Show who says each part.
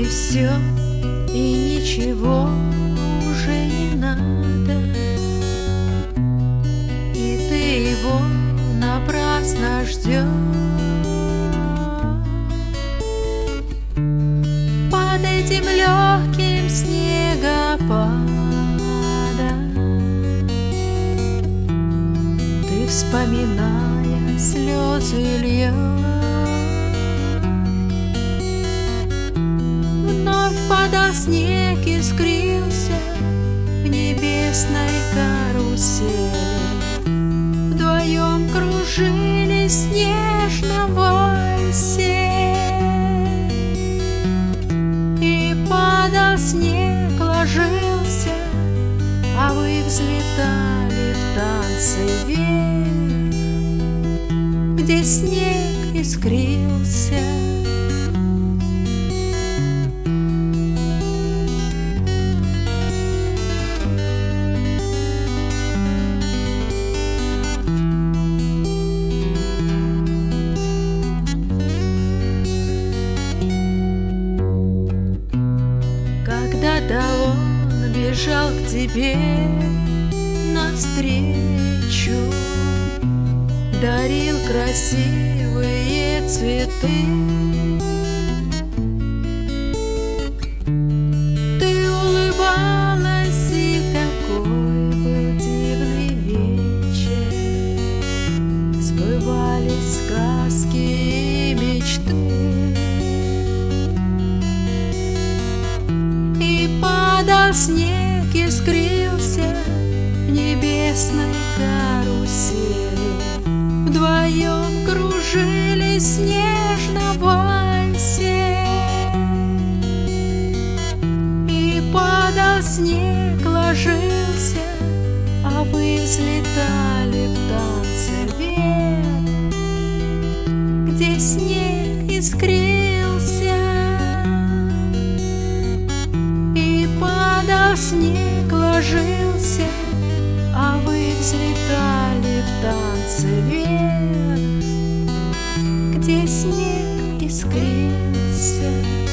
Speaker 1: все, и ничего уже не надо, и ты его напрасно ждешь. Под этим легким снегопадом ты, вспоминая, слезы льешь. Вновь падал снег и скрылся в небесной карусели. Вдвоем кружились в снежном вальсе. И падал снег, ложился, а вы взлетали в танце вверх, где снег искрился. Когда-то он бежал к тебе навстречу, дарил красивые цветы. Ты улыбалась, и такой был дивный вечер. Сбывались сказки и мечты. Падал снег и скрылся в небесной карусели. Вдвоем кружились в снежном вальсе. И падал снег, ложился, а вы взлетали в танце вверх, где снег искрился. Падал снег, ложился, а вы взлетали в танце вверх, где снег искрился.